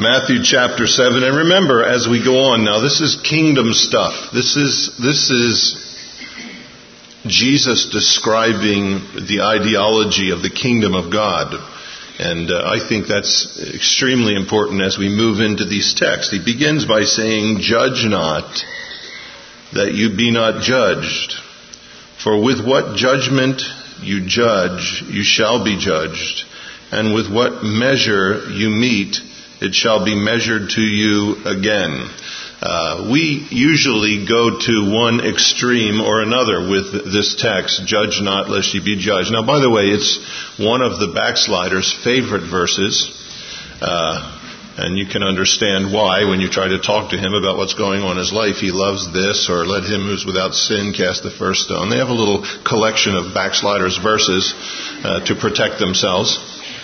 Matthew chapter 7. And remember, as we go on now, this is kingdom stuff. This is Jesus describing the ideology of the kingdom of God. And I think that's extremely important as we move into these texts. He begins by saying, "Judge not, that you be not judged. For with what judgment you judge, you shall be judged. And with what measure you meet, it shall be measured to you again." We usually go to one extreme or another with this text, "Judge not, lest ye be judged." Now, by the way, it's one of the backslider's favorite verses. And you can understand why when you try to talk to him about what's going on in his life. He loves this, or "Let him who's without sin cast the first stone." They have a little collection of backsliders' verses to protect themselves.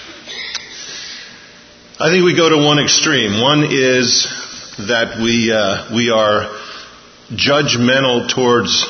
I think we go to one extreme. One is that we are judgmental towards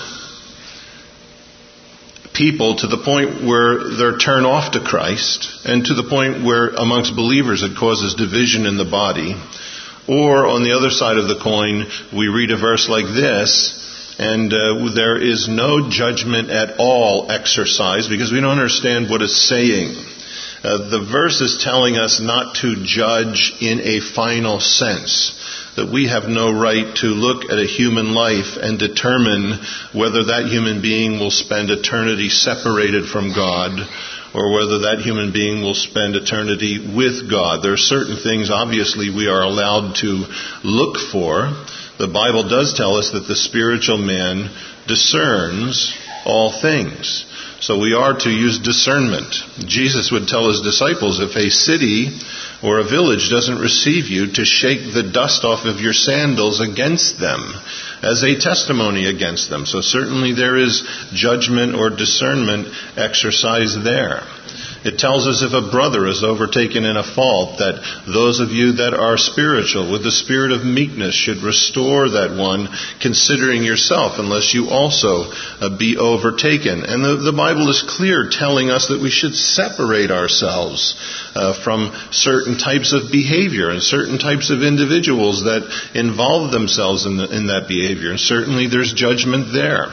people to the point where they're turned off to Christ, and to the point where amongst believers it causes division in the body. Or on the other side of the coin, we read a verse like this, and there is no judgment at all exercised because we don't understand what it's saying. The verse is telling us not to judge in a final sense, that we have no right to look at a human life and determine whether that human being will spend eternity separated from God or whether that human being will spend eternity with God. There are certain things, obviously, we are allowed to look for. The Bible does tell us that the spiritual man discerns all things. So we are to use discernment. Jesus would tell his disciples, if a city or a village doesn't receive you, to shake the dust off of your sandals against them as a testimony against them. So certainly there is judgment or discernment exercise there. It tells us if a brother is overtaken in a fault, that those of you that are spiritual with the spirit of meekness should restore that one, considering yourself, unless you also be overtaken. And the Bible is clear, telling us that we should separate ourselves from certain types of behavior and certain types of individuals that involve themselves in that behavior. And certainly there's judgment there.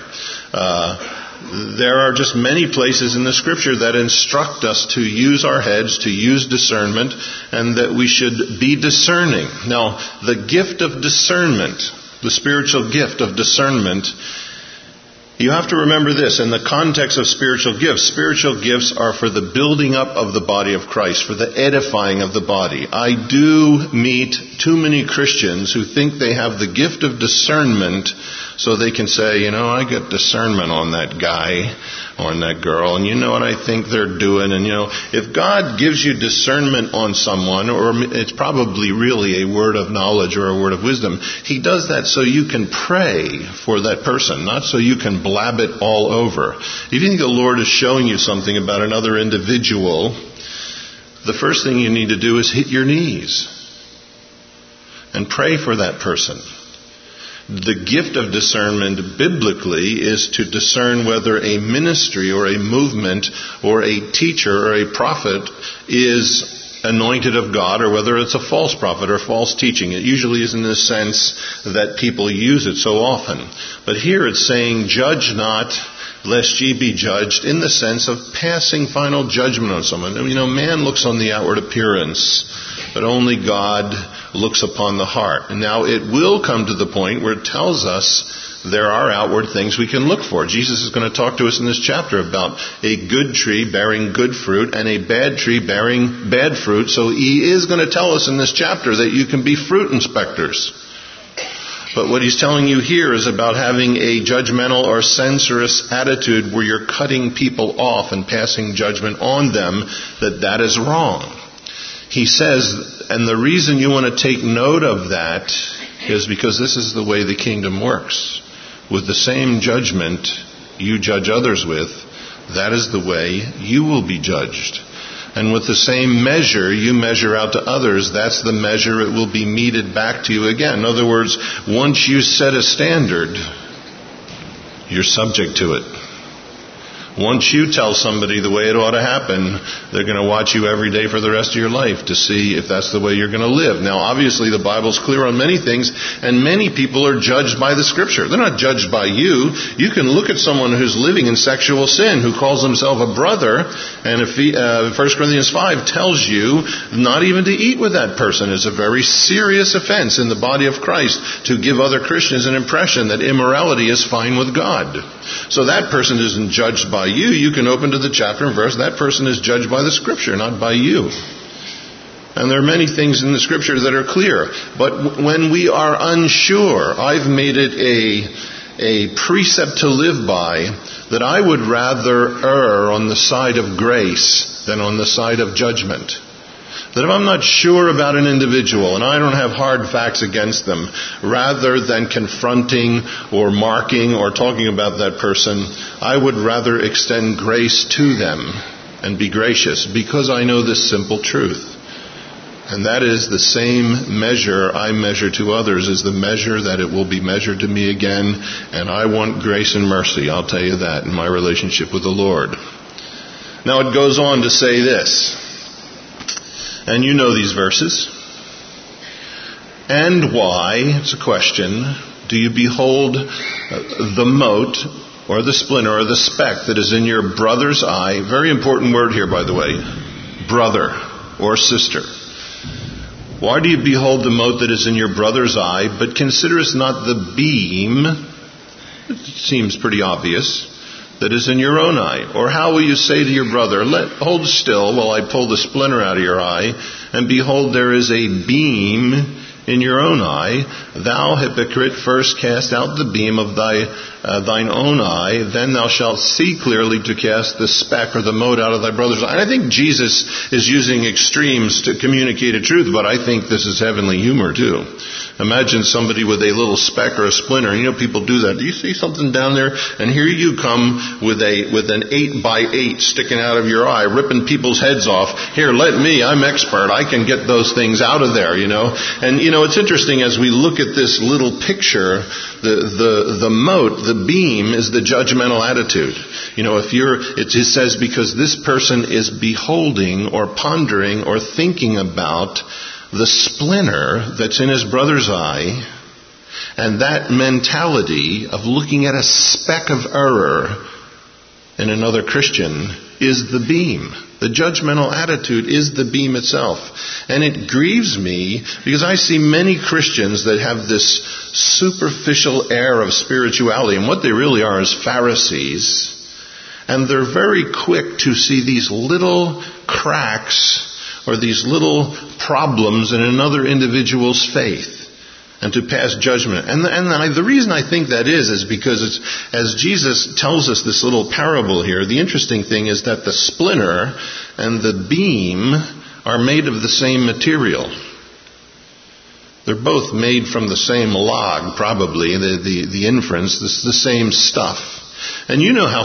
There are just many places in the Scripture that instruct us to use our heads, to use discernment, and that we should be discerning. Now, the gift of discernment, the spiritual gift of discernment, you have to remember this in the context of spiritual gifts are for the building up of the body of Christ, for the edifying of the body. I do meet too many Christians who think they have the gift of discernment so they can say, I got discernment on that guy or on that girl, and you know what I think they're doing. And if God gives you discernment on someone, or it's probably really a word of knowledge or a word of wisdom, He does that so you can pray for that person, not so you can blab it all over. If you think the Lord is showing you something about another individual, the first thing you need to do is hit your knees and pray for that person. The gift of discernment biblically is to discern whether a ministry or a movement or a teacher or a prophet is anointed of God, or whether it's a false prophet or false teaching. It usually is in the sense that people use it so often. But here it's saying, "Judge not, lest ye be judged," in the sense of passing final judgment on someone. Man looks on the outward appearance, but only God looks upon the heart. And now it will come to the point where it tells us there are outward things we can look for. Jesus is going to talk to us in this chapter about a good tree bearing good fruit and a bad tree bearing bad fruit. So He is going to tell us in this chapter that you can be fruit inspectors. But what He's telling you here is about having a judgmental or censorious attitude where you're cutting people off and passing judgment on them, that is wrong. He says, and the reason you want to take note of that is because this is the way the kingdom works. With the same judgment you judge others with, that is the way you will be judged. And with the same measure you measure out to others, that's the measure it will be meted back to you again. In other words, once you set a standard, you're subject to it. Once you tell somebody the way it ought to happen, they're going to watch you every day for the rest of your life to see if that's the way you're going to live. Now, obviously, the Bible's clear on many things, and many people are judged by the Scripture. They're not judged by you. You can look at someone who's living in sexual sin, who calls himself a brother, and 1 Corinthians 5 tells you not even to eat with that person. It's a very serious offense in the body of Christ to give other Christians an impression that immorality is fine with God. So that person isn't judged by you. You can open to the chapter and verse. That person is judged by the Scripture, not by you. And there are many things in the Scripture that are clear. But when we are unsure, I've made it a precept to live by that I would rather err on the side of grace than on the side of judgment. That if I'm not sure about an individual and I don't have hard facts against them, rather than confronting or marking or talking about that person, I would rather extend grace to them and be gracious because I know this simple truth. And that is the same measure I measure to others is the measure that it will be measured to me again. And I want grace and mercy, I'll tell you that, in my relationship with the Lord. Now it goes on to say this. And you know these verses. And why, it's a question, do you behold the mote or the splinter or the speck that is in your brother's eye? Very important word here, by the way. Brother or sister. Why do you behold the mote that is in your brother's eye, but considerest not the beam, it seems pretty obvious, that is in your own eye? Or how will you say to your brother, hold still while I pull the splinter out of your eye, and behold, there is a beam in your own eye? Thou hypocrite, first cast out the beam of thine own eye, then thou shalt see clearly to cast the speck or the mote out of thy brother's eye. And I think Jesus is using extremes to communicate a truth, but I think this is heavenly humor too. Imagine somebody with a little speck or a splinter. You know, people do that. Do you see something down there? And here you come with an 8x8 sticking out of your eye, ripping people's heads off. Here, let me. I'm expert. I can get those things out of there, you know. And, you know, it's interesting as we look at this little picture, the mote, the beam is the judgmental attitude. You know, it says because this person is beholding or pondering or thinking about the splinter that's in his brother's eye, and that mentality of looking at a speck of error in another Christian is the beam. The judgmental attitude is the beam itself. And it grieves me because I see many Christians that have this superficial air of spirituality, and what they really are is Pharisees. And they're very quick to see these little cracks or these little problems in another individual's faith and to pass judgment. And the reason I think that is because as Jesus tells us this little parable here, the interesting thing is that the splinter and the beam are made of the same material. They're both made from the same log, probably, the inference, the same stuff. And you know how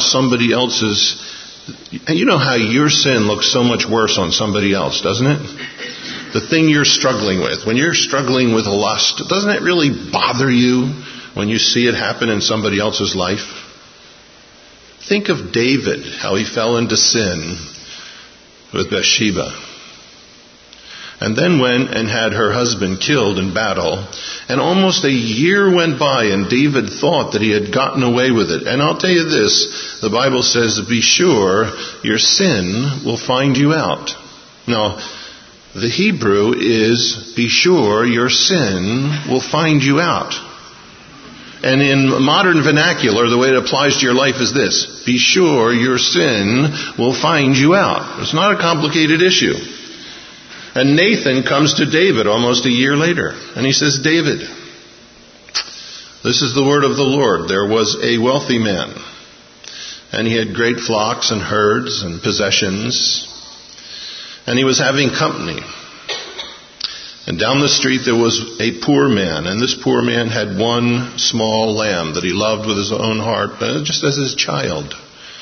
how your sin looks so much worse on somebody else, doesn't it? The thing you're struggling with. When you're struggling with lust, doesn't it really bother you when you see it happen in somebody else's life? Think of David, how he fell into sin with Bathsheba. And then went and had her husband killed in battle. And almost a year went by and David thought that he had gotten away with it. And I'll tell you this, the Bible says, be sure your sin will find you out. Now, the Hebrew is, be sure your sin will find you out. And in modern vernacular, the way it applies to your life is this, be sure your sin will find you out. It's not a complicated issue. And Nathan comes to David almost a year later, and he says, David, this is the word of the Lord. There was a wealthy man, and he had great flocks and herds and possessions, and he was having company. And down the street there was a poor man, and this poor man had one small lamb that he loved with his own heart, just as his child.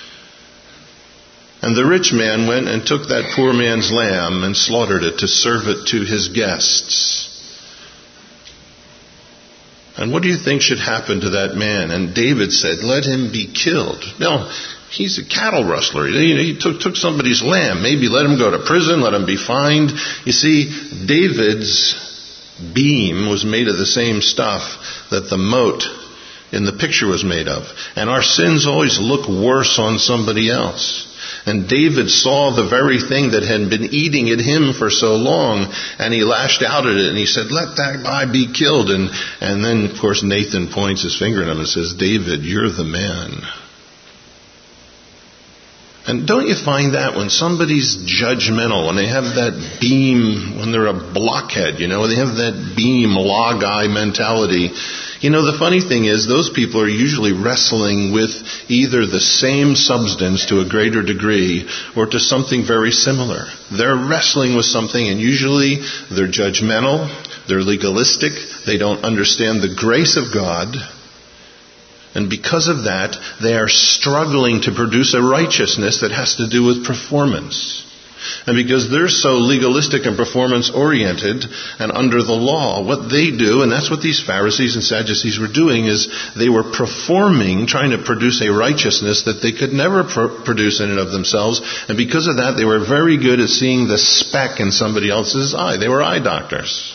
And the rich man went and took that poor man's lamb and slaughtered it to serve it to his guests. And what do you think should happen to that man? And David said, let him be killed. Now, He's a cattle rustler. He took somebody's lamb. Maybe let him go to prison, let him be fined. You see, David's beam was made of the same stuff that the moat in the picture was made of. And our sins always look worse on somebody else. And David saw the very thing that had been eating at him for so long, and he lashed out at it and he said, let that guy be killed. And then, of course, Nathan points his finger at him and says, David, you're the man. And don't you find that when somebody's judgmental, when they have that beam, when they're a blockhead, when they have that beam, log eye mentality, the funny thing is those people are usually wrestling with either the same substance to a greater degree or to something very similar. They're wrestling with something, and usually they're judgmental, they're legalistic, they don't understand the grace of God. And because of that, they are struggling to produce a righteousness that has to do with performance. And because they're so legalistic and performance-oriented and under the law, what they do, and that's what these Pharisees and Sadducees were doing, is they were performing, trying to produce a righteousness that they could never produce in and of themselves. And because of that, they were very good at seeing the speck in somebody else's eye. They were eye doctors.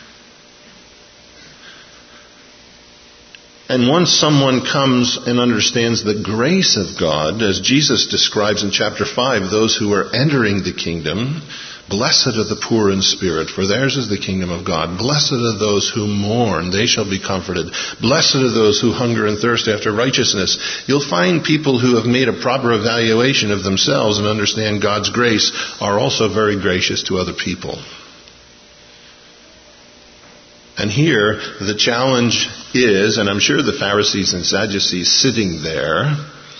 And once someone comes and understands the grace of God, as Jesus describes in chapter 5, those who are entering the kingdom, blessed are the poor in spirit, for theirs is the kingdom of God. Blessed are those who mourn, they shall be comforted. Blessed are those who hunger and thirst after righteousness. You'll find people who have made a proper evaluation of themselves and understand God's grace are also very gracious to other people. And here, the challenge is, and I'm sure the Pharisees and Sadducees sitting there,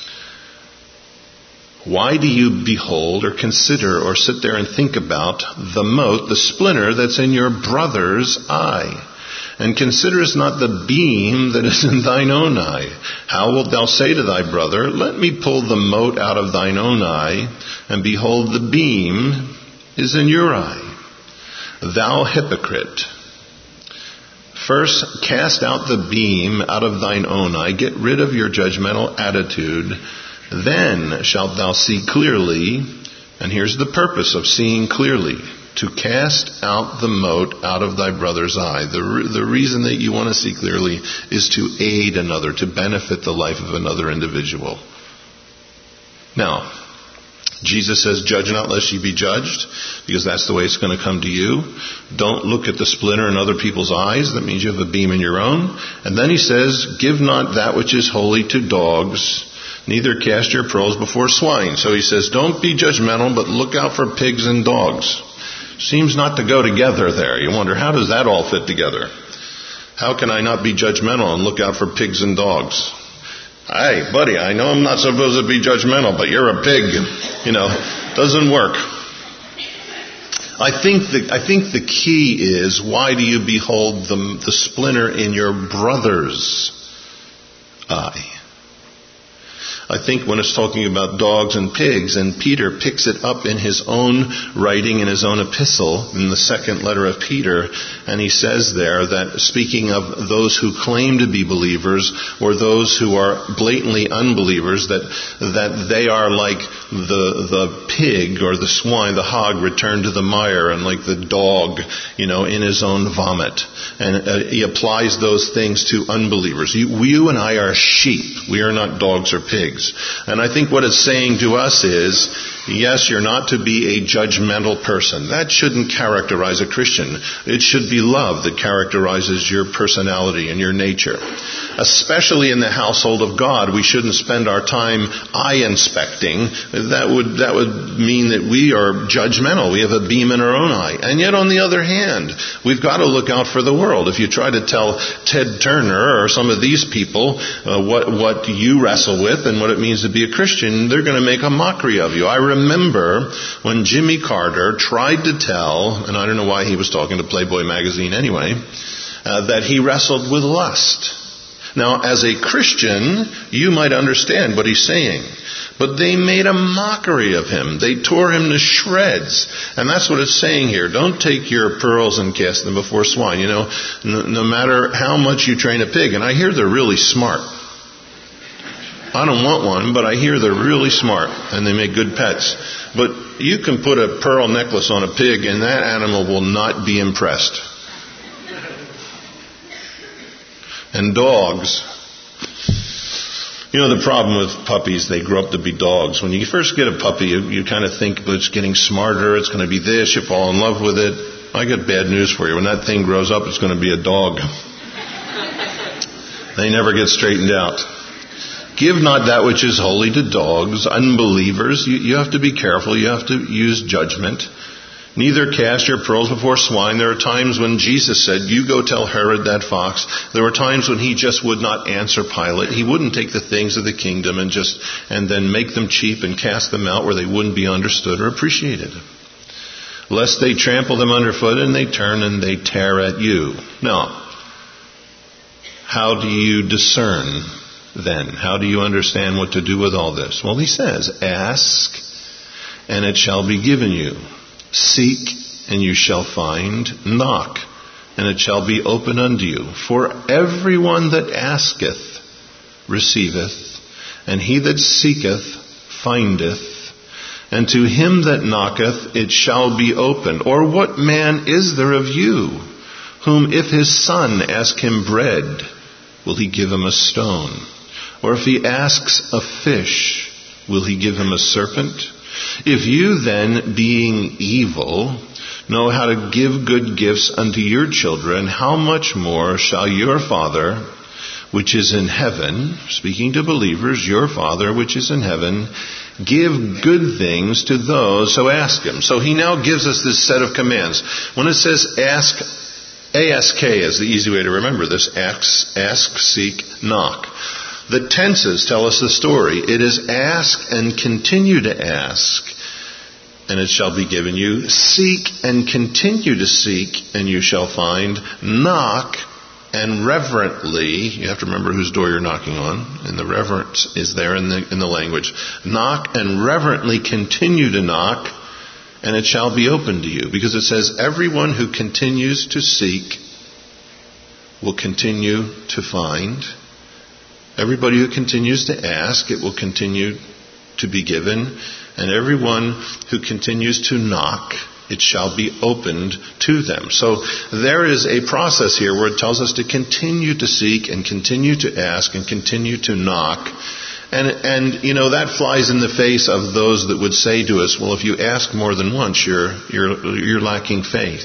why do you behold or consider or sit there and think about the mote, the splinter that's in your brother's eye? And considerest not the beam that is in thine own eye? How wilt thou say to thy brother, let me pull the mote out of thine own eye, and behold, the beam is in your eye? Thou hypocrite! First, cast out the beam out of thine own eye. Get rid of your judgmental attitude. Then shalt thou see clearly. And here's the purpose of seeing clearly. To cast out the mote out of thy brother's eye. The reason that you want to see clearly is to aid another, to benefit the life of another individual. Now, Jesus says, judge not lest ye be judged, because that's the way it's going to come to you. Don't look at the splinter in other people's eyes. That means you have a beam in your own. And then he says, give not that which is holy to dogs, neither cast your pearls before swine. So he says, don't be judgmental, but look out for pigs and dogs. Seems not to go together there. You wonder, how does that all fit together? How can I not be judgmental and look out for pigs and dogs? Hey, buddy, I know I'm not supposed to be judgmental, but you're a pig. Doesn't work. I think the key is, why do you behold the splinter in your brother's eye? I think when it's talking about dogs and pigs, and Peter picks it up in his own writing, in his own epistle, in the second letter of Peter, and he says there that, speaking of those who claim to be believers, or those who are blatantly unbelievers, that they are like the pig or the swine, the hog returned to the mire, and like the dog, in his own vomit. And he applies those things to unbelievers. You and I are sheep. We are not dogs or pigs. And I think what it's saying to us is, yes, you're not to be a judgmental person. That shouldn't characterize a Christian. It should be love that characterizes your personality and your nature. Especially in the household of God, we shouldn't spend our time eye inspecting. That would mean that we are judgmental. We have a beam in our own eye. And yet, on the other hand, we've got to look out for the world. If you try to tell Ted Turner or some of these people what you wrestle with and what it means to be a Christian, they're going to make a mockery of you. I remember when Jimmy Carter tried to tell, and I don't know why he was talking to Playboy magazine anyway, that he wrestled with lust. Now, as a Christian, you might understand what he's saying. But they made a mockery of him. They tore him to shreds. And that's what it's saying here. Don't take your pearls and cast them before swine. No matter how much you train a pig. And I hear they're really smart. I don't want one, but I hear they're really smart and they make good pets. But you can put a pearl necklace on a pig and that animal will not be impressed. And dogs. You know, the problem with puppies, they grow up to be dogs. When you first get a puppy, you kind of think it's getting smarter, it's going to be this, you fall in love with it. I got bad news for you. When that thing grows up, it's going to be a dog. They never get straightened out. Give not that which is holy to dogs, unbelievers. You have to be careful. You have to use judgment. Neither cast your pearls before swine. There are times when Jesus said, you go tell Herod that fox. There were times when he just would not answer Pilate. He wouldn't take the things of the kingdom and then make them cheap and cast them out where they wouldn't be understood or appreciated. Lest they trample them underfoot and they turn and they tear at you. Now, how do you discern then? How do you understand what to do with all this? Well, he says, ask and it shall be given you. Seek, and you shall find. Knock, and it shall be open unto you. For everyone that asketh receiveth, and he that seeketh findeth, and to him that knocketh it shall be opened. Or what man is there of you, whom if his son ask him bread, will he give him a stone? Or if he asks a fish, will he give him a serpent? If you then, being evil, know how to give good gifts unto your children, how much more shall your Father, which is in heaven, speaking to believers, your Father, which is in heaven, give good things to those who ask him. So he now gives us this set of commands. When it says ask, ASK is the easy way to remember this. Ask, seek, knock. The tenses tell us the story. It is ask and continue to ask, and it shall be given you. Seek and continue to seek, and you shall find. Knock and reverently, you have to remember whose door you're knocking on, and the reverence is there in the language. Knock and reverently continue to knock, and it shall be opened to you. Because it says, everyone who continues to seek will continue to find. Everybody who continues to ask, it will continue to be given. And everyone who continues to knock, it shall be opened to them. So there is a process here where it tells us to continue to seek and continue to ask and continue to knock. And you know, that flies in the face of those that would say to us, well, if you ask more than once, you're lacking faith.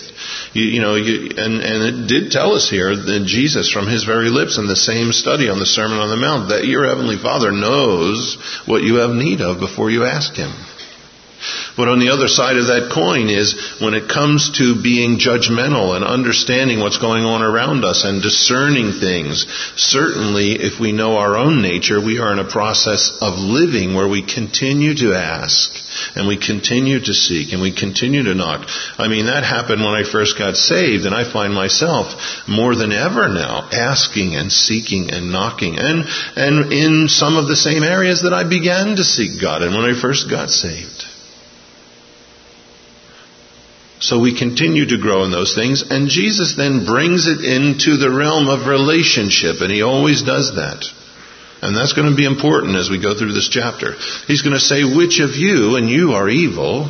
And it did tell us here that Jesus, from his very lips in the same study on the Sermon on the Mount, that your Heavenly Father knows what you have need of before you ask him. But on the other side of that coin is when it comes to being judgmental and understanding what's going on around us and discerning things, certainly if we know our own nature, we are in a process of living where we continue to ask and we continue to seek and we continue to knock. I mean, that happened when I first got saved, and I find myself more than ever now asking and seeking and knocking and in some of the same areas that I began to seek God in when I first got saved. So we continue to grow in those things, and Jesus then brings it into the realm of relationship, and he always does that. And that's going to be important as we go through this chapter. He's going to say, which of you, and you are evil,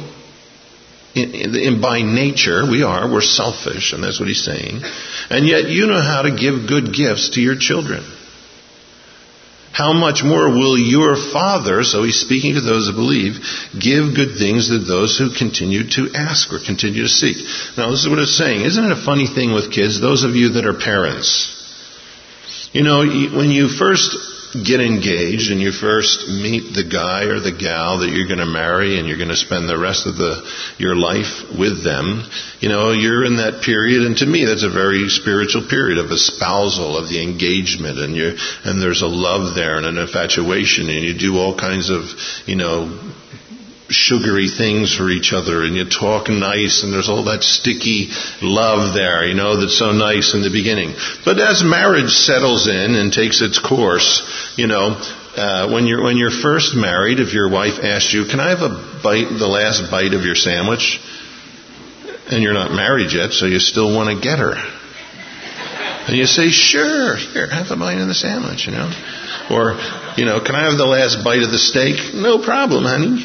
by nature we're selfish, and that's what he's saying, and yet you know how to give good gifts to your children. How much more will your Father, so he's speaking to those who believe, give good things to those who continue to ask or continue to seek. Now, this is what it's saying. Isn't it a funny thing with kids, those of you that are parents? You know, when you first get engaged and you first meet the guy or the gal that you're going to marry and you're going to spend the rest of your life with them, you know, you're in that period, and to me that's a very spiritual period of espousal, of the engagement, and there's a love there and an infatuation, and you do all kinds of, you know, sugary things for each other, and you talk nice, and there's all that sticky love there, you know, that's so nice in the beginning. But as marriage settles in and takes its course, you know, when you're first married, if your wife asks you, can I have the last bite of your sandwich? And you're not married yet, so you still want to get her. And you say, sure, here, have a bite of the sandwich, you know. Or, can I have the last bite of the steak? No problem, honey.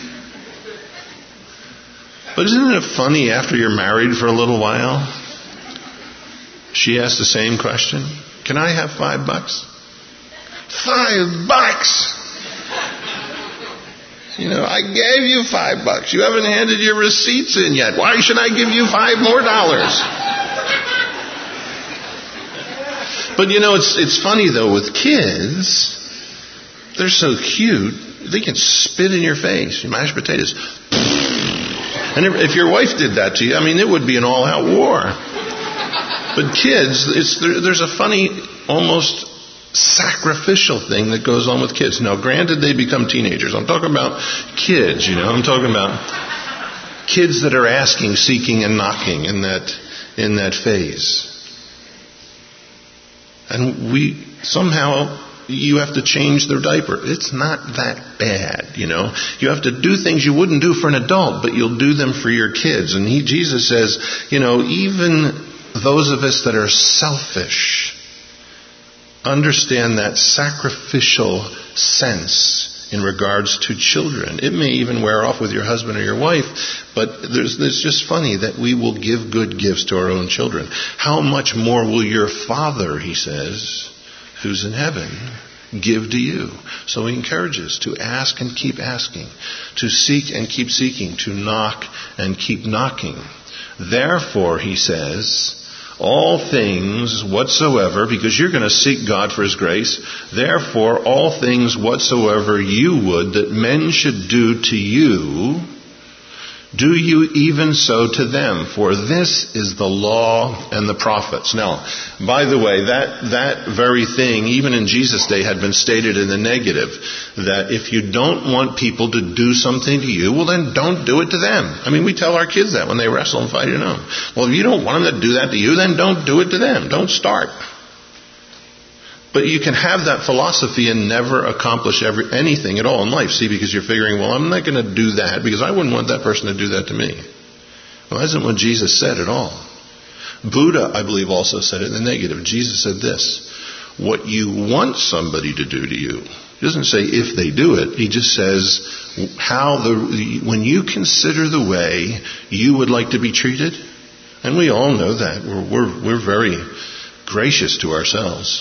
But isn't it funny after you're married for a little while? She asks the same question. Can I have $5? $5! I gave you $5. You haven't handed your receipts in yet. Why should I give you $5 more? But it's funny though with kids. They're so cute. They can spit in your face. Your mashed potatoes. And if your wife did that to you, it would be an all-out war. But kids, there's a funny, almost sacrificial thing that goes on with kids. Now, granted, they become teenagers. I'm talking about kids, I'm talking about kids that are asking, seeking, and knocking in that phase. And you have to change their diaper. It's not that bad, You have to do things you wouldn't do for an adult, but you'll do them for your kids. And Jesus says, even those of us that are selfish understand that sacrificial sense in regards to children. It may even wear off with your husband or your wife, but it's just funny that we will give good gifts to our own children. How much more will your Father, he says, who's in heaven, give to you? So he encourages to ask and keep asking, to seek and keep seeking, to knock and keep knocking. Therefore, he says, all things whatsoever, because you're going to seek God for his grace, therefore all things whatsoever you would that men should do to you, do you even so to them, for this is the law and the prophets. Now, by the way, that very thing, even in Jesus' day, had been stated in the negative, that if you don't want people to do something to you, well then don't do it to them. We tell our kids that when they wrestle and fight, Well, if you don't want them to do that to you, then don't do it to them. Don't start. But you can have that philosophy and never accomplish anything at all in life. See, because you're figuring, well, I'm not going to do that because I wouldn't want that person to do that to me. Well, that isn't what Jesus said at all. Buddha, I believe, also said it in the negative. Jesus said this: what you want somebody to do to you. He doesn't say if they do it. He just says when you consider the way you would like to be treated. And we all know that. We're very gracious to ourselves.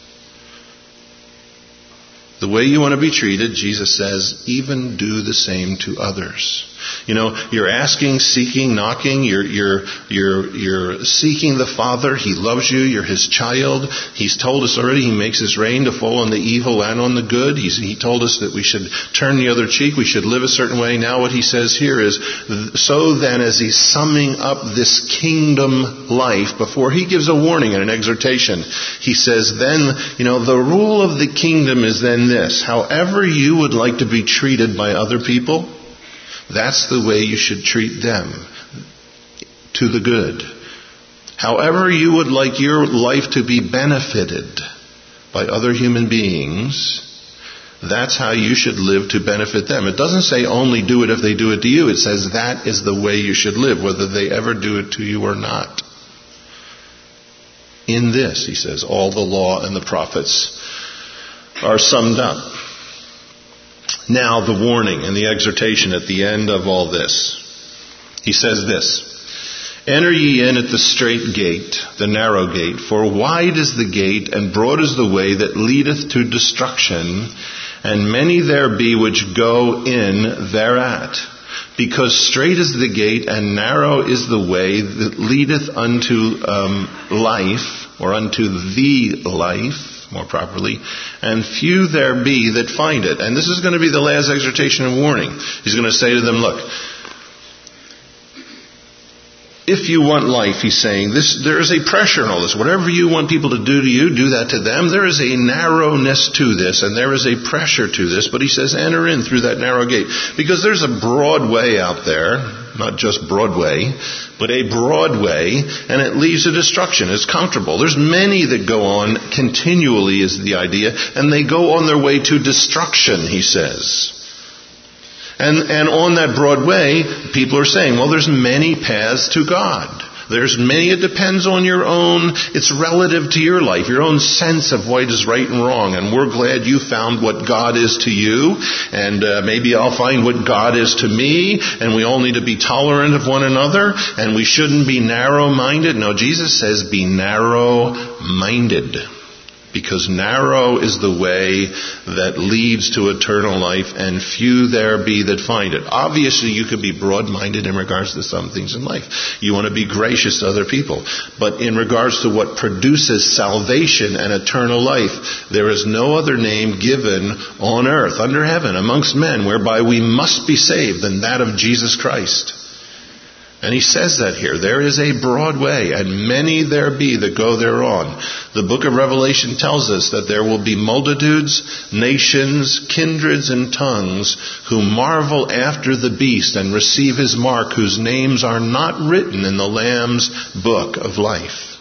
The way you want to be treated, Jesus says, even do the same to others. You're asking, seeking, knocking. You're seeking the Father. He loves you. You're his child. He's told us already he makes his rain to fall on the evil and on the good. He told us that we should turn the other cheek. We should live a certain way. Now what he says here is, so then as he's summing up this kingdom life, before he gives a warning and an exhortation, he says then, the rule of the kingdom is then this: however you would like to be treated by other people, that's the way you should treat them, to the good. However you would like your life to be benefited by other human beings, that's how you should live to benefit them. It doesn't say only do it if they do it to you. It says that is the way you should live, whether they ever do it to you or not. In this, he says, all the law and the prophets are summed up. Now the warning and the exhortation at the end of all this. He says this: enter ye in at the strait gate, the narrow gate, for wide is the gate and broad is the way that leadeth to destruction, and many there be which go in thereat. Because strait is the gate and narrow is the way that leadeth unto life, or unto the life, more properly, and few there be that find it. And this is going to be the last exhortation and warning. He's going to say to them, look, if you want life, he's saying, there is a pressure in all this. Whatever you want people to do to you, do that to them. There is a narrowness to this, and there is a pressure to this. But he says, enter in through that narrow gate. Because there's a broad way out there, not just Broadway, but a broad way, and it leads to destruction. It's comfortable. There's many that go on continually, is the idea, and they go on their way to destruction, he says. And on that broad way, people are saying, well, there's many paths to God. It depends on your own, it's relative to your life, your own sense of what is right and wrong. And we're glad you found what God is to you, and maybe I'll find what God is to me, and we all need to be tolerant of one another, and we shouldn't be narrow-minded. No, Jesus says be narrow-minded. Because narrow is the way that leads to eternal life, and few there be that find it. Obviously, you could be broad-minded in regards to some things in life. You want to be gracious to other people. But in regards to what produces salvation and eternal life, there is no other name given on earth, under heaven, amongst men, whereby we must be saved than that of Jesus Christ. And he says that here. There is a broad way, and many there be that go thereon. The book of Revelation tells us that there will be multitudes, nations, kindreds, and tongues who marvel after the beast and receive his mark, whose names are not written in the Lamb's book of life.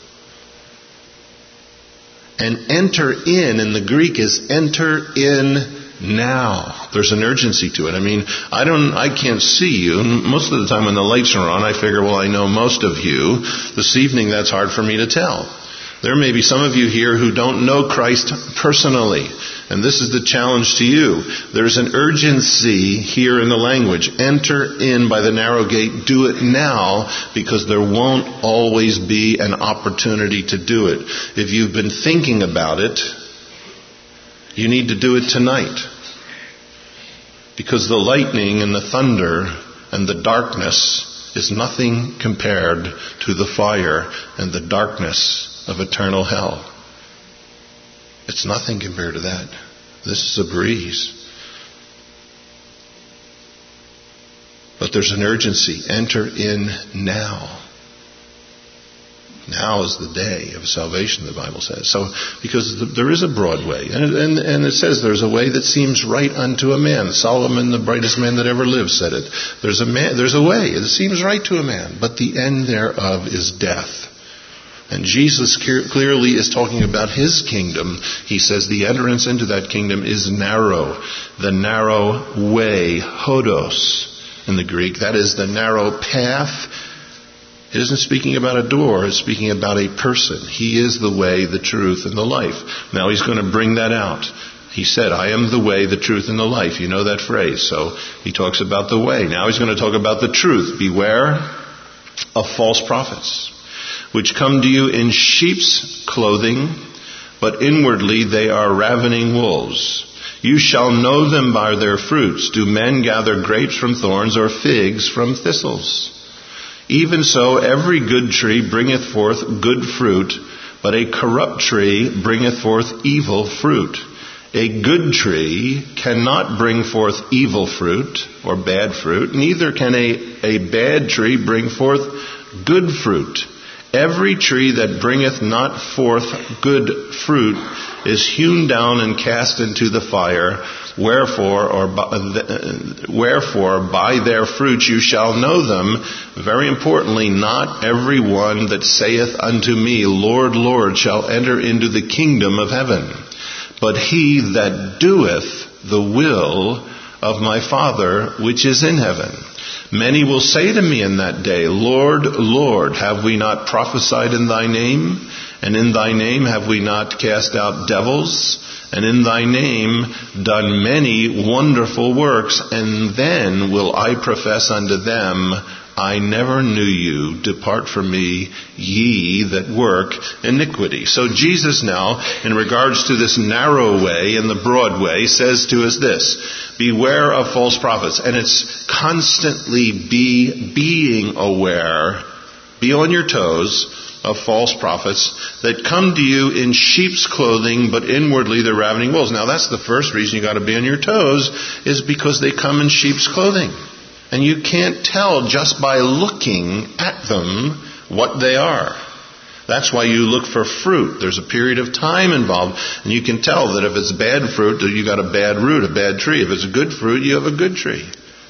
And enter in the Greek is enter in now. There's an urgency to it. I mean, I can't see you. Most of the time when the lights are on, I figure, well, I know most of you. This evening, that's hard for me to tell. There may be some of you here who don't know Christ personally, and this is the challenge to you. There's an urgency here in the language. Enter in by the narrow gate. Do it now, because there won't always be an opportunity to do it. If you've been thinking about it, you need to do it tonight. Because the lightning and the thunder and the darkness is nothing compared to the fire and the darkness of eternal hell. It's nothing compared to that. This is a breeze. But there's an urgency. Enter in now. Now is the day of salvation, the Bible says. So, because there is a broad way. And it says there's a way that seems right unto a man. Solomon, the brightest man that ever lived, said it. There's a way. It seems right to a man. But the end thereof is death. And Jesus clearly is talking about his kingdom. He says the entrance into that kingdom is narrow. The narrow way, hodos in the Greek. That is the narrow path. It isn't speaking about a door, it's speaking about a person. He is the way, the truth, and the life. Now he's going to bring that out. He said, I am the way, the truth, and the life. You know that phrase. So he talks about the way. Now he's going to talk about the truth. Beware of false prophets, which come to you in sheep's clothing, but inwardly they are ravening wolves. You shall know them by their fruits. Do men gather grapes from thorns, or figs from thistles? Even so, every good tree bringeth forth good fruit, but a corrupt tree bringeth forth evil fruit. A good tree cannot bring forth evil fruit or bad fruit, neither can a bad tree bring forth good fruit. Every tree that bringeth not forth good fruit is hewn down and cast into the fire. Wherefore, by their fruits you shall know them. Very importantly, not every one that saith unto me, Lord, Lord, shall enter into the kingdom of heaven, but he that doeth the will of my Father which is in heaven. Many will say to me in that day, Lord, Lord, have we not prophesied in thy name? And in thy name have we not cast out devils? And in thy name done many wonderful works? And then will I profess unto them, I never knew you. Depart from me, ye that work iniquity. So Jesus now, in regards to this narrow way and the broad way, says to us this: beware of false prophets. And it's constantly being aware, be on your toes, of false prophets that come to you in sheep's clothing, but inwardly they're ravening wolves. Now that's the first reason you got to be on your toes, is because they come in sheep's clothing. And you can't tell just by looking at them what they are. That's why you look for fruit. There's a period of time involved, and you can tell that if it's bad fruit, you got a bad root, a bad tree. If it's a good fruit, you have a good tree.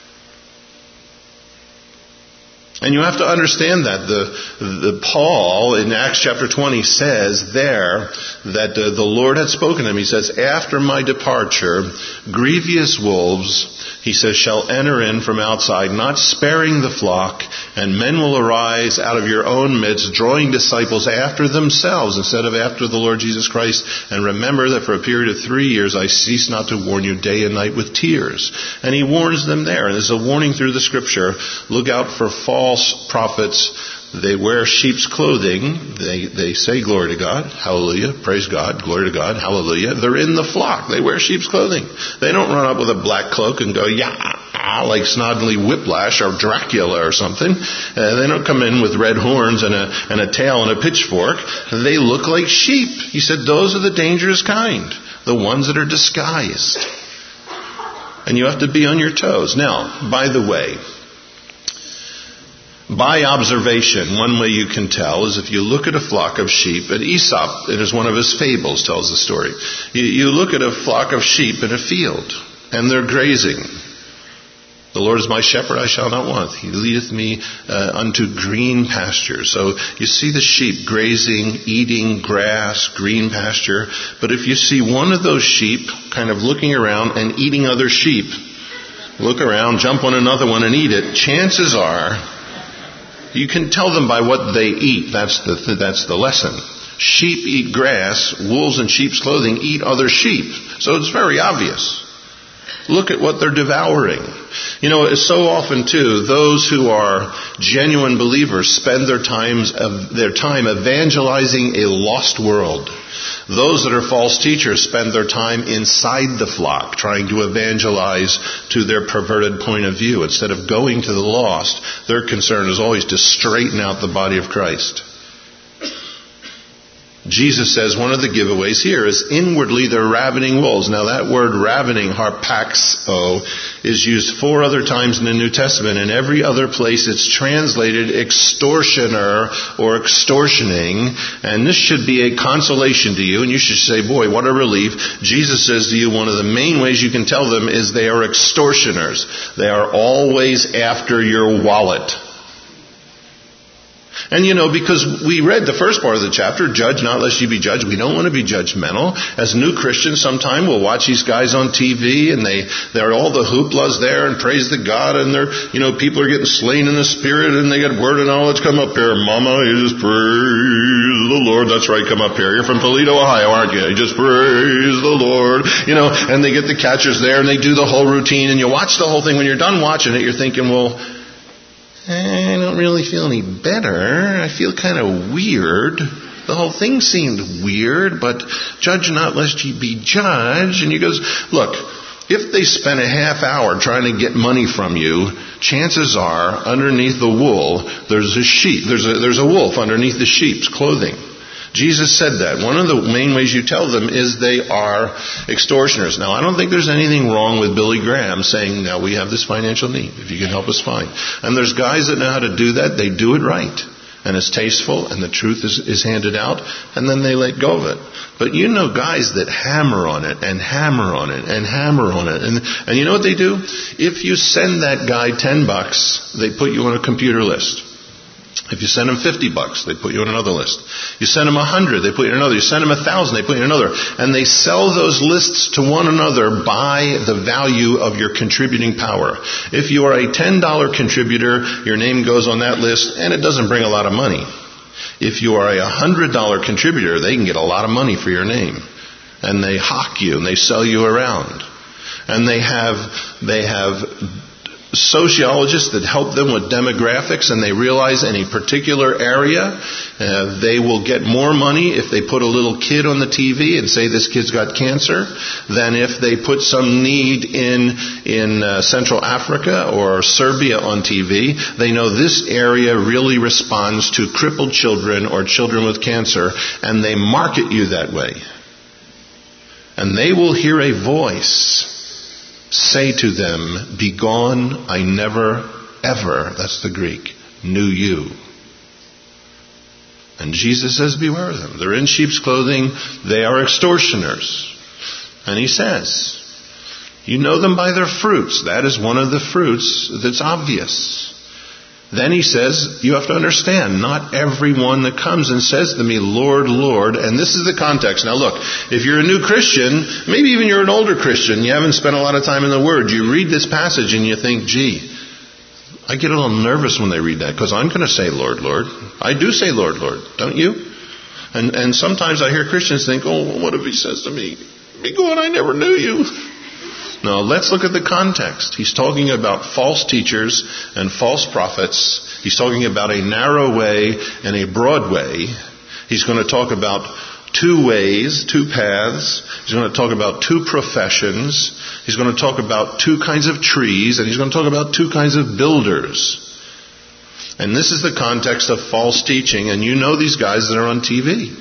And you have to understand that the Paul in Acts chapter 20 says there that the Lord had spoken to him. He says, after my departure, grievous wolves, he says, shall enter in from outside, not sparing the flock, and men will arise out of your own midst, drawing disciples after themselves instead of after the Lord Jesus Christ. And remember that for a period of 3 years I cease not to warn you day and night with tears. And he warns them there. And there's a warning through the scripture. Look out for false prophets. They wear sheep's clothing. They say glory to God, hallelujah, praise God, glory to God, hallelujah. They're in the flock. They wear sheep's clothing. They don't run up with a black cloak and go, yeah, like Snodley Whiplash or Dracula or something. They don't come in with red horns and a tail and a pitchfork. They look like sheep. He said those are the dangerous kind, the ones that are disguised. And you have to be on your toes. Now, by the way, by observation, one way you can tell is if you look at a flock of sheep, and Aesop, it is one of his fables, tells the story. You look at a flock of sheep in a field, and they're grazing. The Lord is my shepherd, I shall not want. He leadeth me unto green pasture. So you see the sheep grazing, eating grass, green pasture. But if you see one of those sheep kind of looking around and eating other sheep, look around, jump on another one and eat it, chances are you can tell them by what they eat. That's the lesson. Sheep eat grass. Wolves in sheep's clothing eat other sheep. So it's very obvious. Look at what they're devouring. You know, so often too, those who are genuine believers spend their time evangelizing a lost world. Those that are false teachers spend their time inside the flock trying to evangelize to their perverted point of view. Instead of going to the lost, their concern is always to straighten out the body of Christ. Jesus says one of the giveaways here is inwardly they're ravening wolves. Now that word ravening, harpaxo, is used 4 other times in the New Testament. In every other place it's translated extortioner or extortioning. And this should be a consolation to you. And you should say, boy, what a relief. Jesus says to you one of the main ways you can tell them is they are extortioners. They are always after your wallet. And you know, because we read the first part of the chapter, judge not lest you be judged. We don't want to be judgmental. As new Christians, sometime we'll watch these guys on TV and they're all the hooplas there and praise the God and people are getting slain in the spirit and they get word of knowledge. Come up here, mama, you just praise the Lord. That's right, come up here. You're from Toledo, Ohio, aren't you? You just praise the Lord. And they get the catchers there and they do the whole routine and you watch the whole thing. When you're done watching it, you're thinking, well, I don't really feel any better. I feel kind of weird. The whole thing seemed weird, but judge not lest ye be judged. And he goes, look, if they spent a half hour trying to get money from you, chances are underneath the wool, there's a sheep. There's a wolf underneath the sheep's clothing. Jesus said that. One of the main ways you tell them is they are extortioners. Now, I don't think there's anything wrong with Billy Graham saying, now we have this financial need. If you can help us, fine. And there's guys that know how to do that. They do it right. And it's tasteful and the truth is handed out. And then they let go of it. But you know guys that hammer on it and hammer on it and hammer on it. And you know what they do? If you send that guy $10, they put you on a computer list. If you send them $50, they put you on another list. You send them 100, they put you on another. You send them 1,000, they put you on another. And they sell those lists to one another by the value of your contributing power. If you are a $10 contributor, your name goes on that list, and it doesn't bring a lot of money. If you are a $100 contributor, they can get a lot of money for your name. And they hawk you, and they sell you around. And they have sociologists that help them with demographics, and they realize in a particular area they will get more money if they put a little kid on the TV and say this kid's got cancer than if they put some need in Central Africa or Serbia on TV. They know this area really responds to crippled children or children with cancer, and they market you that way. And they will hear a voice say to them, begone, I never, ever, that's the Greek, knew you. And Jesus says, beware of them. They're in sheep's clothing. They are extortioners. And he says, you know them by their fruits. That is one of the fruits that's obvious. Then he says, you have to understand, not everyone that comes and says to me, Lord, Lord, and this is the context. Now look, if you're a new Christian, maybe even you're an older Christian, you haven't spent a lot of time in the Word, you read this passage and you think, gee, I get a little nervous when they read that, because I'm going to say, Lord, Lord. I do say, Lord, Lord, don't you? And sometimes I hear Christians think, oh, what if he says to me, be going, I never knew you. Now, let's look at the context. He's talking about false teachers and false prophets. He's talking about a narrow way and a broad way. He's going to talk about two ways, two paths. He's going to talk about two professions. He's going to talk about two kinds of trees. And he's going to talk about two kinds of builders. And this is the context of false teaching. And you know these guys that are on TV.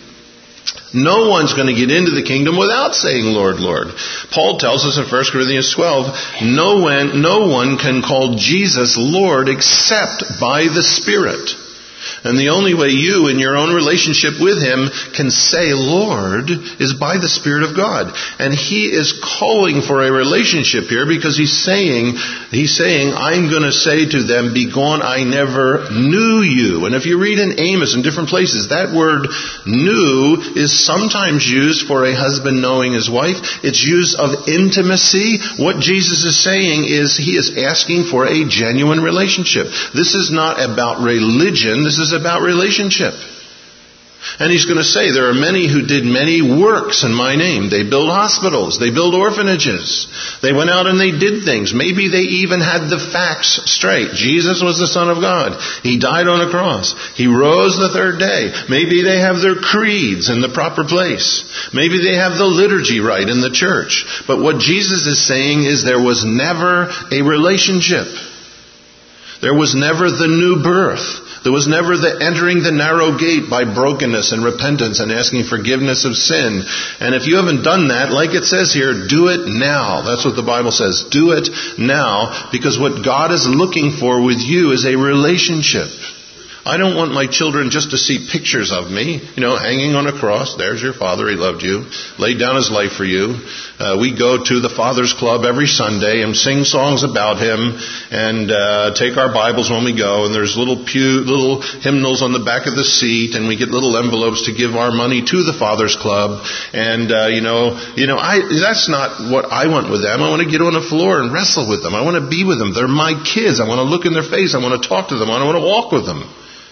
No one's going to get into the kingdom without saying, Lord, Lord. Paul tells us in 1 Corinthians 12, no one can call Jesus Lord except by the Spirit. And the only way you, in your own relationship with Him, can say Lord is by the Spirit of God. And He is calling for a relationship here because He's saying, I'm going to say to them, be gone, I never knew you. And if you read in Amos and different places, that word knew is sometimes used for a husband knowing his wife. It's used of intimacy. What Jesus is saying is He is asking for a genuine relationship. This is not about religion. This is about relationship. And He's going to say there are many who did many works in my name. They build hospitals. They build orphanages. They went out and they did things. Maybe they even had the facts straight. Jesus was the Son of God. He died on a cross. He rose the third day. Maybe they have their creeds in the proper place. Maybe they have the liturgy right in the church. But what Jesus is saying is there was never a relationship. There was never the new birth. There was never the entering the narrow gate by brokenness and repentance and asking forgiveness of sin. And if you haven't done that, like it says here, do it now. That's what the Bible says. Do it now, because what God is looking for with you is a relationship. I don't want my children just to see pictures of me, hanging on a cross. There's your father. He loved you. Laid down his life for you. We go to the Father's Club every Sunday and sing songs about him and take our Bibles when we go. And there's little hymnals on the back of the seat, and we get little envelopes to give our money to the Father's Club. And that's not what I want with them. I want to get on the floor and wrestle with them. I want to be with them. They're my kids. I want to look in their face. I want to talk to them. I want to walk with them.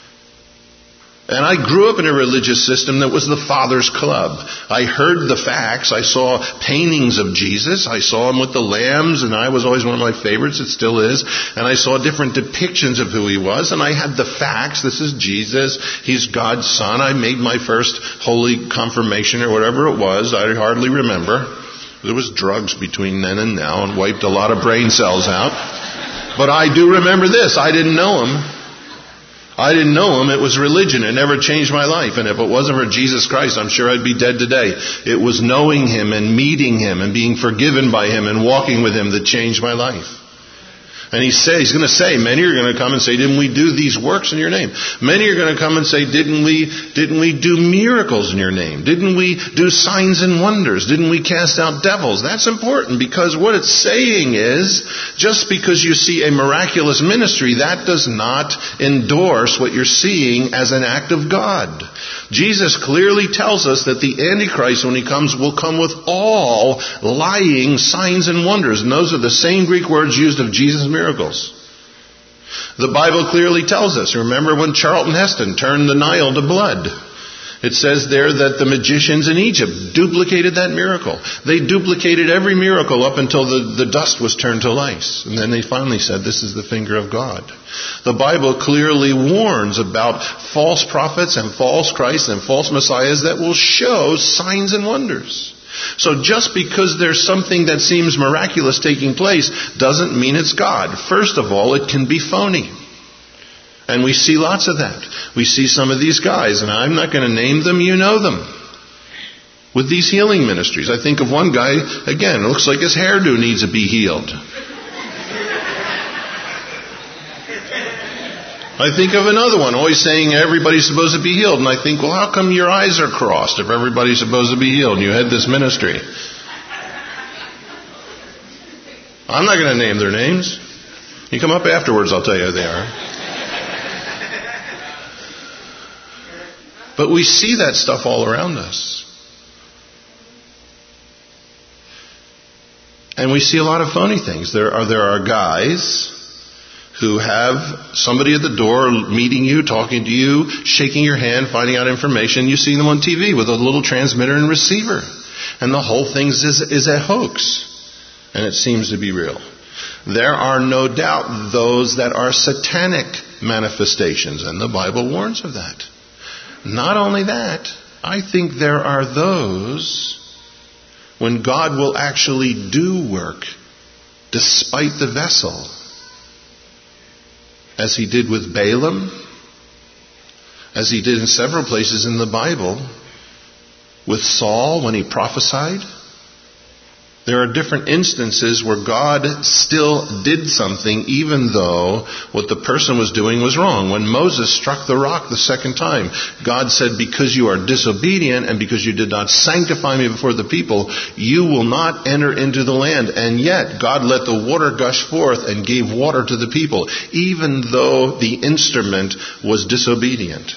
And I grew up in a religious system that was the Father's Club. I heard the facts. I saw paintings of Jesus. I saw him with the lambs, and I was always one of my favorites. It still is. And I saw different depictions of who he was, and I had the facts. This is Jesus. He's God's Son. I made my first holy confirmation or whatever it was. I hardly remember. There was drugs between then and now and wiped a lot of brain cells out. But I do remember this. I didn't know him. I didn't know him. It was religion. It never changed my life. And if it wasn't for Jesus Christ, I'm sure I'd be dead today. It was knowing him and meeting him and being forgiven by him and walking with him that changed my life. And he's going to say, many are going to come and say, didn't we do these works in your name? Many are going to come and say, didn't we do miracles in your name? Didn't we do signs and wonders? Didn't we cast out devils? That's important, because what it's saying is, just because you see a miraculous ministry, that does not endorse what you're seeing as an act of God. Jesus clearly tells us that the Antichrist, when he comes, will come with all lying signs and wonders. And those are the same Greek words used of Jesus' miracles. The Bible clearly tells us. Remember when Charlton Heston turned the Nile to blood? It says there that the magicians in Egypt duplicated that miracle. They duplicated every miracle up until the dust was turned to lice. And then they finally said, this is the finger of God. The Bible clearly warns about false prophets and false Christs and false messiahs that will show signs and wonders. So just because there's something that seems miraculous taking place doesn't mean it's God. First of all, it can be phony. And we see lots of that. We see some of these guys, and I'm not going to name them, you know them, with these healing ministries. I think of one guy, again, it looks like his hairdo needs to be healed. I think of another one, always saying everybody's supposed to be healed. And I think, well, how come your eyes are crossed if everybody's supposed to be healed and you had this ministry? I'm not going to name their names. You come up afterwards, I'll tell you who they are. But we see that stuff all around us. And we see a lot of phony things. There are guys who have somebody at the door meeting you, talking to you, shaking your hand, finding out information. You see them on TV with a little transmitter and receiver. And the whole thing is a hoax. And it seems to be real. There are no doubt those that are satanic manifestations, and the Bible warns of that. Not only that, I think there are those when God will actually do work despite the vessel, as he did with Balaam, as he did in several places in the Bible, with Saul when he prophesied. There are different instances where God still did something even though what the person was doing was wrong. When Moses struck the rock the second time, God said, because you are disobedient and because you did not sanctify me before the people, you will not enter into the land. And yet God let the water gush forth and gave water to the people, even though the instrument was disobedient.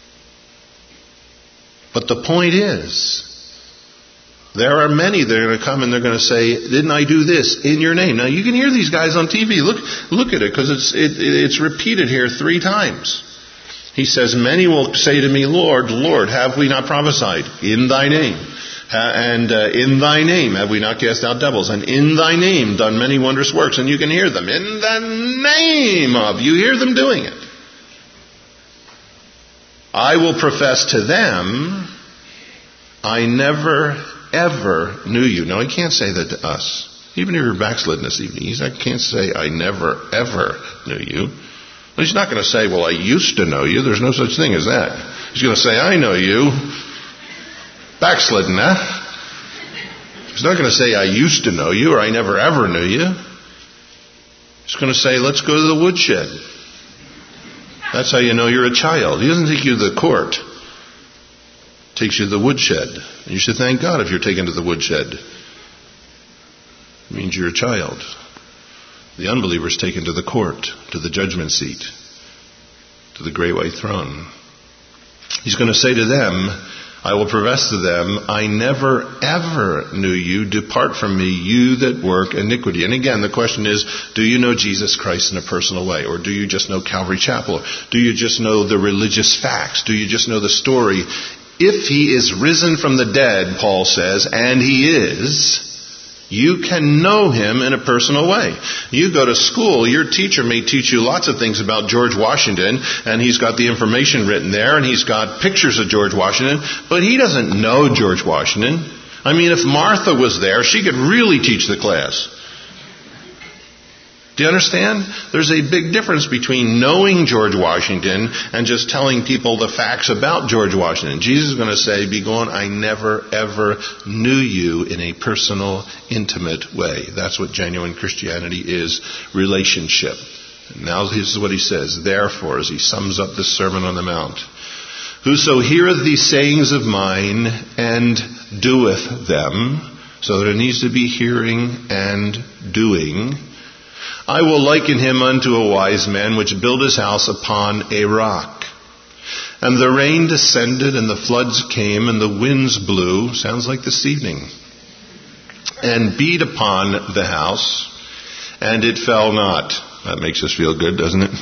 But the point is, there are many that are going to come and they're going to say, didn't I do this in your name? Now you can hear these guys on TV. Look at it, because it's repeated here 3 times. He says, many will say to me, Lord, Lord, have we not prophesied in thy name? And in thy name have we not cast out devils? And in thy name done many wondrous works. And you can hear them. In the name of. You hear them doing it. I will profess to them, I never ever knew you. Now, he can't say that to us. Even if you're backslidden this evening, he can't say, I never ever knew you. Well, he's not going to say, well, I used to know you. There's no such thing as that. He's going to say, I know you. Backslidden, huh? He's not going to say, I used to know you, or I never ever knew you. He's going to say, let's go to the woodshed. That's how you know you're a child. He doesn't take you to the court. Takes you to the woodshed. And you should thank God if you're taken to the woodshed. It means you're a child. The unbeliever is taken to the court, to the judgment seat, to the great white throne. He's going to say to them, I will profess to them, I never ever knew you. Depart from me, you that work iniquity. And again, the question is, do you know Jesus Christ in a personal way? Or do you just know Calvary Chapel? Do you just know the religious facts? Do you just know the story? If he is risen from the dead, Paul says, and he is, you can know him in a personal way. You go to school, your teacher may teach you lots of things about George Washington, and he's got the information written there, and he's got pictures of George Washington, but he doesn't know George Washington. I mean, if Martha was there, she could really teach the class. Do you understand? There's a big difference between knowing George Washington and just telling people the facts about George Washington. Jesus is going to say, be gone, I never ever knew you in a personal, intimate way. That's what genuine Christianity is, relationship. Now this is what he says. Therefore, as he sums up the Sermon on the Mount, whoso heareth these sayings of mine and doeth them, so that it needs to be hearing and doing, I will liken him unto a wise man which built his house upon a rock. And the rain descended, and the floods came, and the winds blew, sounds like this evening, and beat upon the house, and it fell not. That makes us feel good, doesn't it?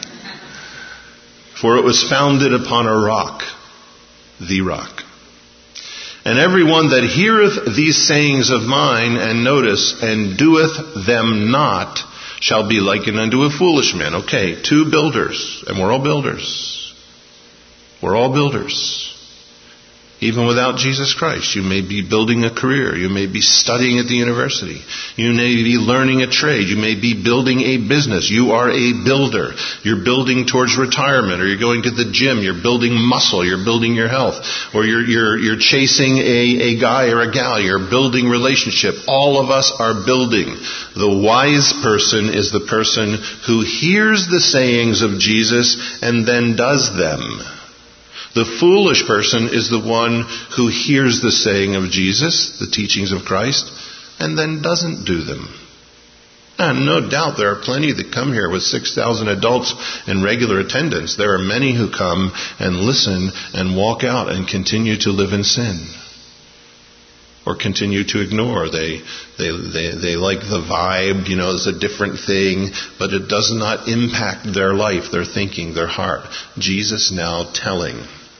For it was founded upon a rock, the rock. And every one that heareth these sayings of mine, and notice, and doeth them not, shall be likened unto a foolish man. Okay, 2 builders, and we're all builders. We're all builders. Even without Jesus Christ, you may be building a career. You may be studying at the university. You may be learning a trade. You may be building a business. You are a builder. You're building towards retirement, or you're going to the gym. You're building muscle. You're building your health. Or you're chasing a guy or a gal. You're building relationship. All of us are building. The wise person is the person who hears the sayings of Jesus and then does them. The foolish person is the one who hears the saying of Jesus, the teachings of Christ, and then doesn't do them. And no doubt there are plenty that come here with 6,000 adults in regular attendance. There are many who come and listen and walk out and continue to live in sin. Or continue to ignore. They like the vibe, it's a different thing, but it does not impact their life, their thinking, their heart. Jesus now telling,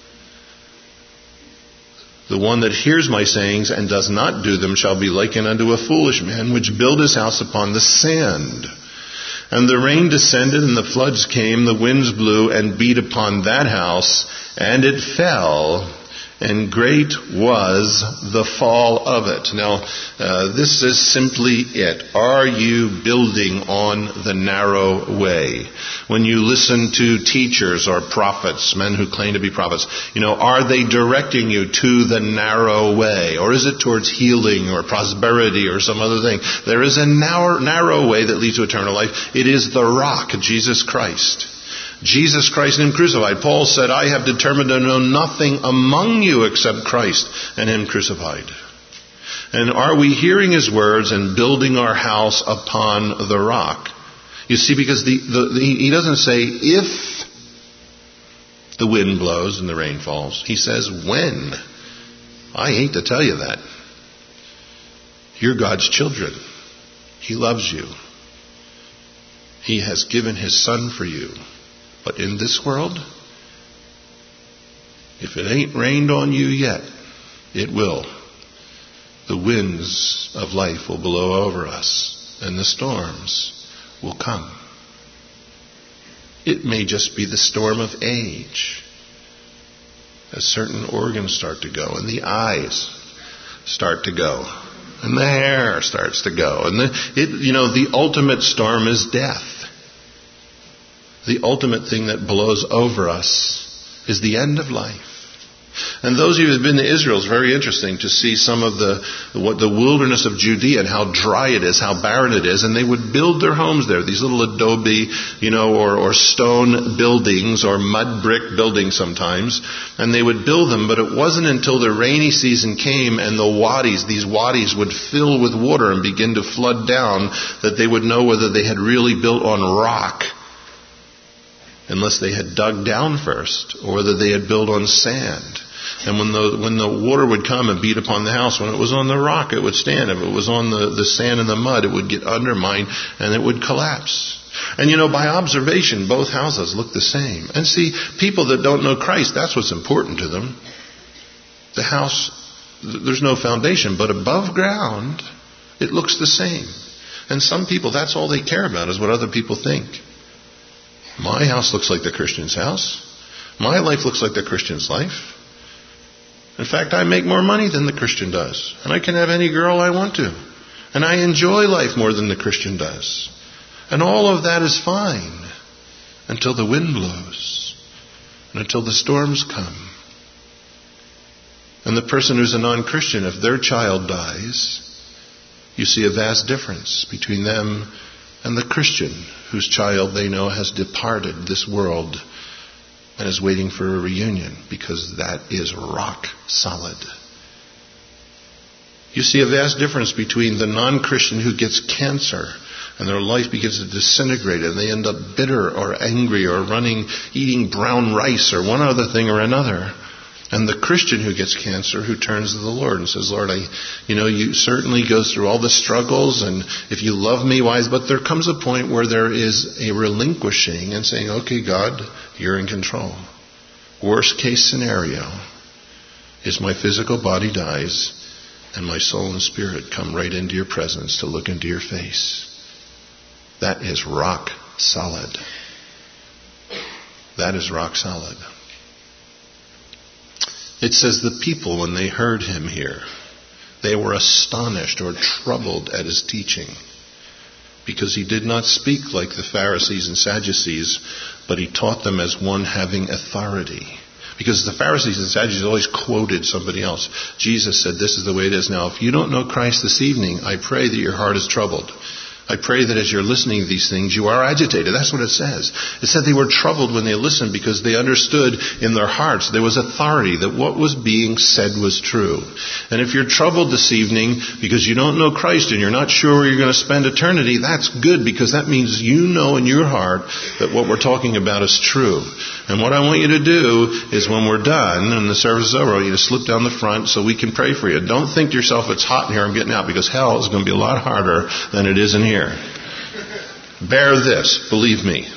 the one that hears my sayings and does not do them shall be likened unto a foolish man which built his house upon the sand. And the rain descended and the floods came, the winds blew and beat upon that house, and it fell. And great was the fall of it. Now, this is simply it. Are you building on the narrow way? When you listen to teachers or prophets, men who claim to be prophets, are they directing you to the narrow way? Or is it towards healing or prosperity or some other thing? There is a narrow way that leads to eternal life. It is the rock, Jesus Christ. Jesus Christ and Him crucified. Paul said, I have determined to know nothing among you except Christ and Him crucified. And are we hearing His words and building our house upon the rock? You see, because He doesn't say if the wind blows and the rain falls. He says when. I hate to tell you that. You're God's children. He loves you. He has given His Son for you. But in this world, if it ain't rained on you yet, it will. The winds of life will blow over us, and the storms will come. It may just be the storm of age, as certain organs start to go, and the eyes start to go, and the hair starts to go, and the ultimate storm is death. The ultimate thing that blows over us is the end of life. And those of you who have been to Israel, it's very interesting to see some of the wilderness of Judea and how dry it is, how barren it is. And they would build their homes there, these little adobe, or stone buildings or mud brick buildings sometimes. And they would build them, but it wasn't until the rainy season came and these wadis would fill with water and begin to flood down that they would know whether they had really built on rock, unless they had dug down first, or whether they had built on sand. And when the water would come and beat upon the house, when it was on the rock, it would stand. If it was on the sand and the mud, it would get undermined and it would collapse. And by observation, both houses look the same. And see, people that don't know Christ, that's what's important to them. The house, there's no foundation, but above ground, it looks the same. And some people, that's all they care about, is what other people think. My house looks like the Christian's house. My life looks like the Christian's life. In fact, I make more money than the Christian does. And I can have any girl I want to. And I enjoy life more than the Christian does. And all of that is fine until the wind blows and until the storms come. And the person who's a non-Christian, if their child dies, you see a vast difference between them and the Christian whose child they know has departed this world and is waiting for a reunion, because that is rock solid. You see a vast difference between the non-Christian who gets cancer and their life begins to disintegrate and they end up bitter or angry or eating brown rice or one other thing or another, and the Christian who gets cancer, who turns to the Lord and says, Lord, you certainly go through all the struggles, and if you love me, but there comes a point where there is a relinquishing and saying, okay, God, you're in control. Worst case scenario is my physical body dies and my soul and spirit come right into your presence to look into your face. That is rock solid. That is rock solid. It says the people, when they heard him here, they were astonished or troubled at his teaching, because he did not speak like the Pharisees and Sadducees, but he taught them as one having authority. Because the Pharisees and Sadducees always quoted somebody else. Jesus said, this is the way it is. Now, if you don't know Christ this evening, I pray that your heart is troubled. I pray that as you're listening to these things, you are agitated. That's what it says. It said they were troubled when they listened because they understood in their hearts there was authority, that what was being said was true. And if you're troubled this evening because you don't know Christ and you're not sure where you're going to spend eternity, that's good, because that means you know in your heart that what we're talking about is true. And what I want you to do is when we're done and the service is over, I want you to slip down the front so we can pray for you. Don't think to yourself, it's hot in here, I'm getting out, because hell is going to be a lot harder than it is in here. Bear this, believe me.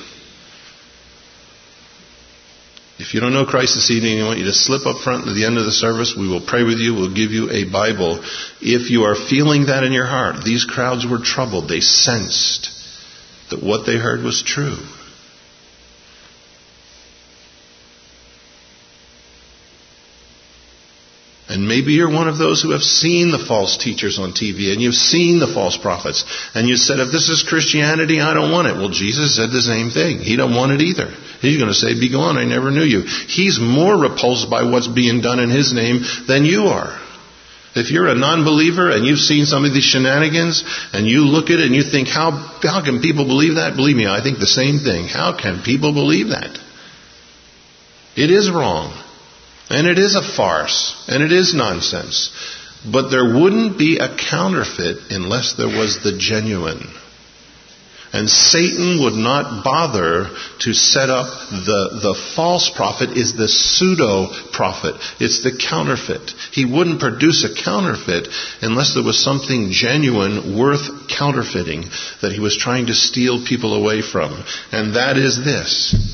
If you don't know Christ this evening, I want you to slip up front at the end of the service. We will pray with you. We'll give you a Bible. If you are feeling that in your heart, these crowds were troubled. They sensed that what they heard was true. And maybe you're one of those who have seen the false teachers on TV, and you've seen the false prophets, and you said, if this is Christianity, I don't want it. Well, Jesus said the same thing. He don't want it either. He's going to say, be gone, I never knew you. He's more repulsed by what's being done in His name than you are. If you're a non-believer and you've seen some of these shenanigans, and you look at it and you think, how can people believe that? Believe me, I think the same thing. How can people believe that? It is wrong. And it is a farce, and it is nonsense. But there wouldn't be a counterfeit unless there was the genuine. And Satan would not bother to set up the false prophet is the pseudo-prophet. It's the counterfeit. He wouldn't produce a counterfeit unless there was something genuine worth counterfeiting that he was trying to steal people away from. And that is this: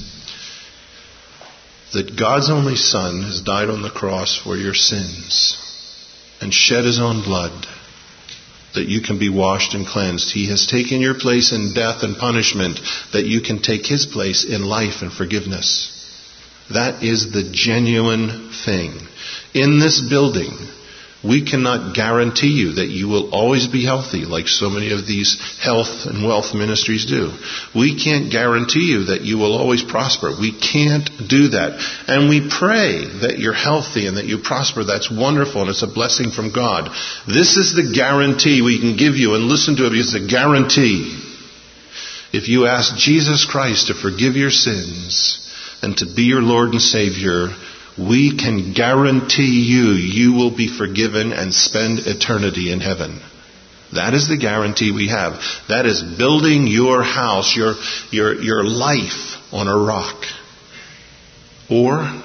that God's only Son has died on the cross for your sins and shed His own blood that you can be washed and cleansed. He has taken your place in death and punishment that you can take His place in life and forgiveness. That is the genuine thing. In this building, we cannot guarantee you that you will always be healthy, like so many of these health and wealth ministries do. We can't guarantee you that you will always prosper. We can't do that. And we pray that you're healthy and that you prosper. That's wonderful, and it's a blessing from God. This is the guarantee we can give you, and listen to it, because it's a guarantee. If you ask Jesus Christ to forgive your sins and to be your Lord and Savior, we can guarantee you will be forgiven and spend eternity in heaven. That is the guarantee we have. That is building your house, your life on a rock. Or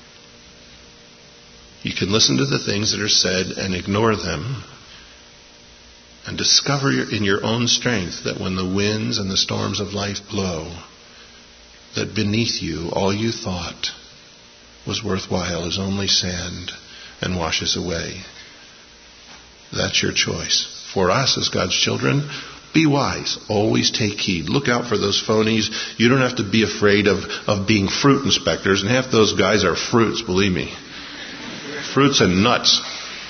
you can listen to the things that are said and ignore them and discover in your own strength that when the winds and the storms of life blow, that beneath you all you thought was worthwhile is only sand and washes away. That's your choice. For us as God's children, be wise. Always take heed. Look out for those phonies. You don't have to be afraid of being fruit inspectors, and half those guys are fruits, believe me. Fruits and nuts.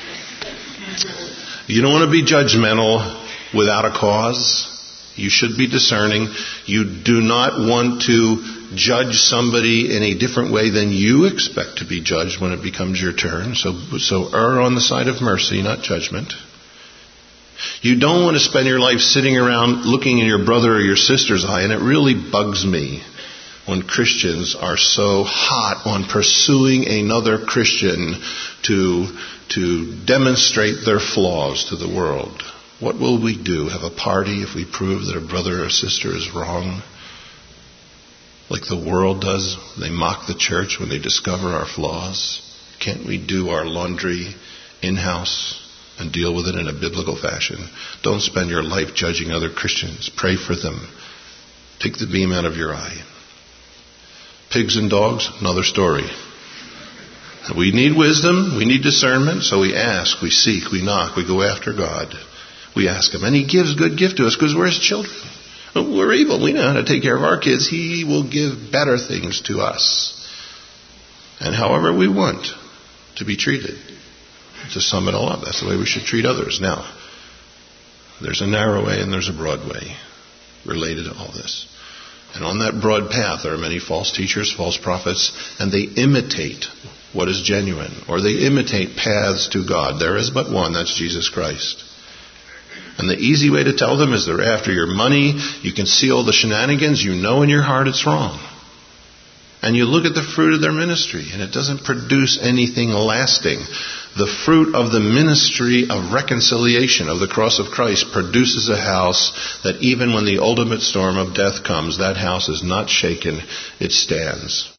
You don't want to be judgmental without a cause. You should be discerning. You do not want to judge somebody in a different way than you expect to be judged when it becomes your turn. So err on the side of mercy, not judgment. You don't want to spend your life sitting around looking in your brother or your sister's eye, and it really bugs me when Christians are so hot on pursuing another Christian to demonstrate their flaws to the world. What will we do? Have a party if we prove that a brother or sister is wrong? Like the world does. They mock the church when they discover our flaws. Can't we do our laundry in-house and deal with it in a biblical fashion? Don't spend your life judging other Christians. Pray for them. Take the beam out of your eye. Pigs and dogs, another story. We need wisdom. We need discernment. So we ask, we seek, we knock, we go after God. We ask Him, and He gives good gift to us because we're His children. We're able. We know how to take care of our kids. He will give better things to us. And however we want to be treated. To sum it all up, that's the way we should treat others. Now, there's a narrow way and there's a broad way related to all this. And on that broad path there are many false teachers, false prophets, and they imitate what is genuine, or they imitate paths to God. There is but one, that's Jesus Christ. And the easy way to tell them is they're after your money. You can see all the shenanigans. You know in your heart it's wrong. And you look at the fruit of their ministry, and it doesn't produce anything lasting. The fruit of the ministry of reconciliation of the cross of Christ produces a house that even when the ultimate storm of death comes, that house is not shaken, it stands.